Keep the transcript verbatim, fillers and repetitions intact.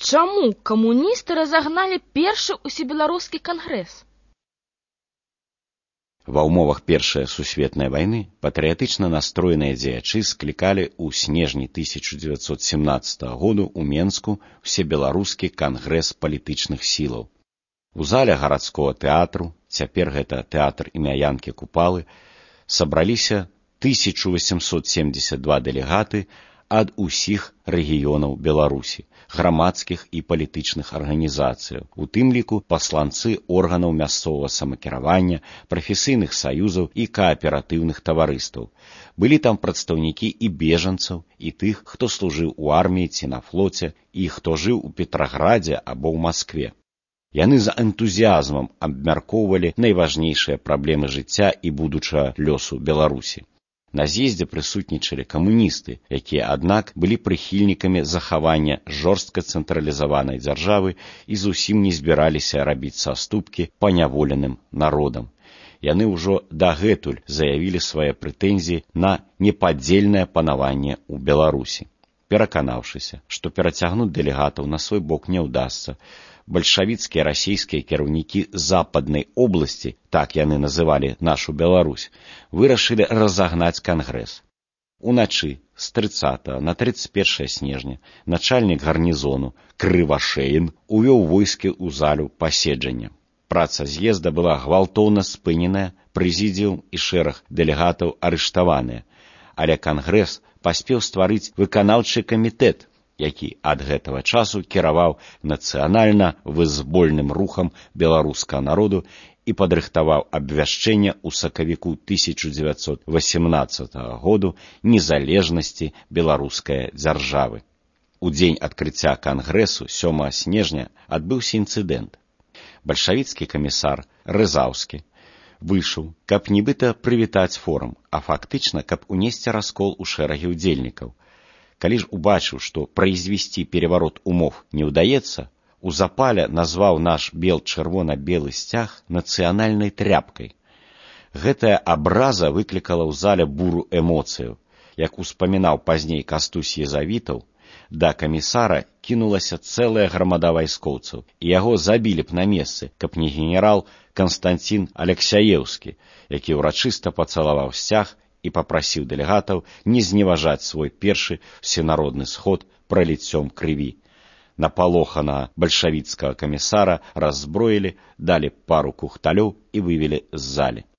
чаму камуністы разагналі першы усебеларускі кангрэс? Ва ўмовах Першай сусветнай вайны патрыятычна настроеныя дзеячы склікалі ў снежні тысяча дзевяцьсот семнаццатага году ў Менску ўсебеларускі кангрэс палітычных сілаў. У зале гарадскога тэатру, цяпер гэта тэатр імя Янкі Купалы, сабраліся тысяча восемьсот семьдесят два дэлегаты ад усіх рэгіёнаў Беларусі, грамадскіх і палітычных арганізацыяў, у тым ліку пасланцы органаў мясцовага самакіравання, прафесійных саюзаў і кааператыўных таварыстваў. Былі там прадстаўнікі і бежанцаў, і тых, хто служыў у арміі ці на флоце, і хто жыў у Петраградзе або ў Маскве. Яны з энтузіязмам абмяркоўвалі найважнейшыя праблемы жыцця і будучага лёсу Беларусі. На з'ездзе прысутнічалі камуністы, якія, аднак, былі прыхільнікамі захавання жорстка цэнтралізаванай дзяржавы і зусім не збіраліся рабіць саступкі паняволеным народам. Яны ўжо дагэтуль заявілі свае прэтэнзіі на непадзельнае панаванне ў Беларусі. Пераканаўшыся, што перацягнуць дэлегатаў на свой бок не ўдасца, бальшавіцкія расійскія кіраўнікі западнай обласці, так яны называлі нашу Беларусь, вырашылі разагнаць кангрэс. Уначы з трыццатага на трыццаць першае снежня начальнік гарнізону Крывашеін увёў войскі ў залю паседжання. Праца з'езда была гвалтоўна спыненая, прэзідыум і шэраг дэлегатаў арыштаваныя, але кангрэс паспеў стварыць выканаўчы камітэт, які ад гэтага часу кіраваў нацыянальна-вызвольным рухам беларускага народу і падрыхтаваў абвяшчэнне ў сакавіку тысяча дзевяцьсот восемнаццатага году незалежнасці беларускай дзяржавы. У дзень адкрыцця кангрэсу сёмага снежня адбыўся інцыдэнт. Бальшавіцкі камісар Рызаўскі выйшаў, каб нібыта прывітаць форум, а фактычна, каб унесці раскол у шэрагі ўдзельнікаў. Калі ж убачыў, што прайзвесці пераварот умоў не ўдаецца, у запале назваў наш бел-чырвона-белы сцяг нацыянальнай тряпкай. Гэтая абраза выклікала ў зале буру эмоцыяў. Як успамінаў пазней Кастусь Езавітаў, да камісара кінулася цэлая грамада вайскоўцаў, і яго забілі б на месцы, каб не генерал Канстанцін Алексяеўскі, які ўрачыста пацалаваў сцяг і папрасіў дэлегатаў не зневажаць свой першы всенародны сход праліццём крыві. Напалоханага бальшавіцкага камісара раззброілі, далі пару кухталёў і вывелі з залі.